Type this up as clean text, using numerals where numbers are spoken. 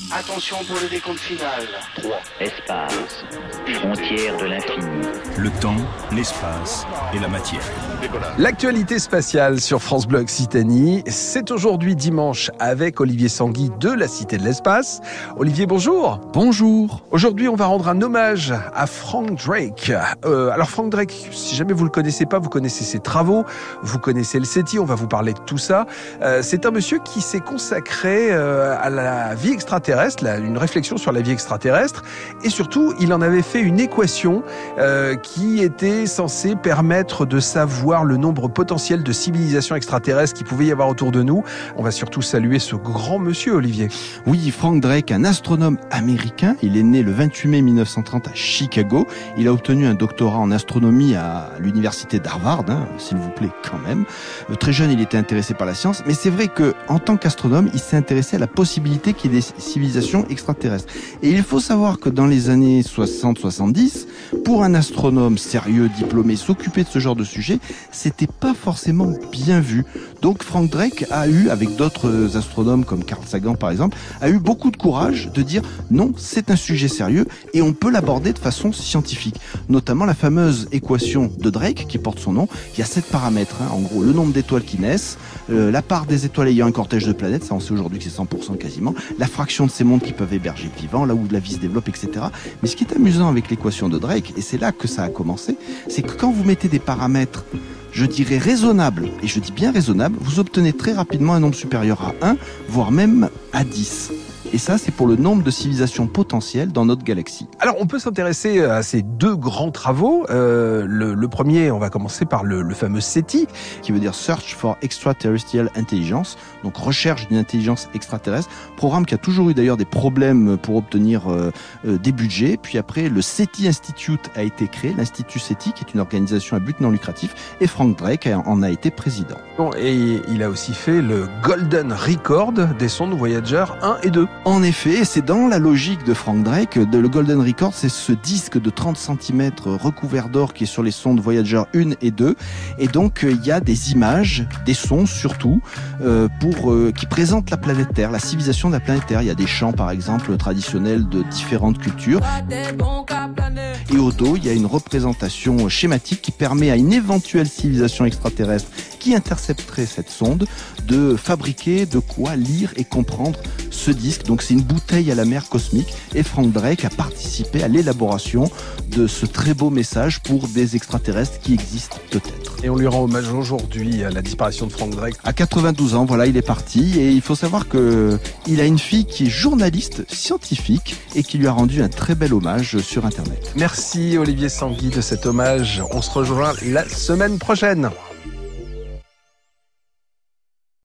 Attention pour le décompte final. 3. Espace. Frontière de l'infini. Le temps, l'espace et la matière. L'actualité spatiale sur France Bleu Occitanie, c'est aujourd'hui dimanche avec Olivier Sanguy de la Cité de l'Espace. Olivier, bonjour. Bonjour. Aujourd'hui, on va rendre un hommage à Frank Drake. Alors Frank Drake, si jamais vous le connaissez pas, vous connaissez ses travaux, vous connaissez le SETI, on va vous parler de tout ça. C'est un monsieur qui s'est consacré à la vie extraterrestre, une réflexion sur la vie extraterrestre, et surtout, il en avait fait une équation qui était censée permettre de savoir le nombre potentiel de civilisations extraterrestres qu'il pouvait y avoir autour de nous. On va surtout saluer ce grand monsieur, Olivier. Oui, Frank Drake, un astronome américain. Il est né le 28 mai 1930 à Chicago. Il a obtenu un doctorat en astronomie à l'université d'Harvard, s'il vous plaît, quand même. Très jeune, il était intéressé par la science, mais c'est vrai que, en tant qu'astronome, il s'est intéressé à la possibilité qu'il y ait des civilisations extraterrestres. Et il faut savoir que dans les années 60-70, pour un astronome sérieux, diplômé, s'occuper de ce genre de sujet, c'était pas forcément bien vu. Donc Frank Drake a eu, avec d'autres astronomes comme Carl Sagan par exemple, a eu beaucoup de courage de dire non, c'est un sujet sérieux et on peut l'aborder de façon scientifique. Notamment la fameuse équation de Drake qui porte son nom. Il y a 7 paramètres, en gros le nombre d'étoiles qui naissent, la part des étoiles ayant un cortège de planètes, ça on sait aujourd'hui que c'est 100% quasiment, la fraction de ces mondes qui peuvent héberger le vivant, là où la vie se développe, etc. Mais ce qui est amusant avec l'équation de Drake, et c'est là que ça a commencé, c'est que quand vous mettez des paramètres, je dirais raisonnables, et je dis bien raisonnables, vous obtenez très rapidement un nombre supérieur à 1, voire même à 10. Et ça, c'est pour le nombre de civilisations potentielles dans notre galaxie. Alors, on peut s'intéresser à ces 2 grands travaux. Le premier, on va commencer par le fameux SETI, qui veut dire Search for Extraterrestrial Intelligence, donc recherche d'une intelligence extraterrestre. Programme qui a toujours eu d'ailleurs des problèmes pour obtenir des budgets. Puis après, le SETI Institute a été créé, l'Institut SETI, qui est une organisation à but non lucratif, et Frank Drake en a été président. Bon, et il a aussi fait le Golden Record des sondes Voyager 1 et 2. En effet, c'est dans la logique de Frank Drake. Le Golden Record, c'est ce disque de 30 cm recouvert d'or qui est sur les sondes Voyager 1 et 2. Et donc, il y a des images, des sons surtout, qui présentent la planète Terre, la civilisation de la planète Terre. Il y a des chants, par exemple, traditionnels de différentes cultures. Et au dos, il y a une représentation schématique qui permet à une éventuelle civilisation extraterrestre qui intercepterait cette sonde de fabriquer de quoi lire et comprendre ce disque. Donc c'est une bouteille à la mer cosmique et Frank Drake a participé à l'élaboration de ce très beau message pour des extraterrestres qui existent peut-être. Et on lui rend hommage aujourd'hui à la disparition de Frank Drake. À 92 ans, voilà, il est parti et il faut savoir que il a une fille qui est journaliste scientifique et qui lui a rendu un très bel hommage sur Internet. Merci Olivier Sanguy de cet hommage. On se rejoint la semaine prochaine.